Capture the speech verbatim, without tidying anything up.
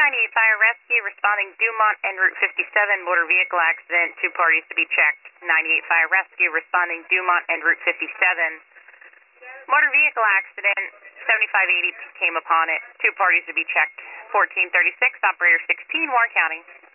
ninety-eight Fire Rescue responding Dumont en route fifty-seven, motor vehicle accident, two parties to be checked. ninety-eight Fire Rescue responding Dumont en route fifty-seven, motor vehicle accident, seventy-five eighty came upon it, two parties to be checked. fourteen thirty-six, operator sixteen, Warren County.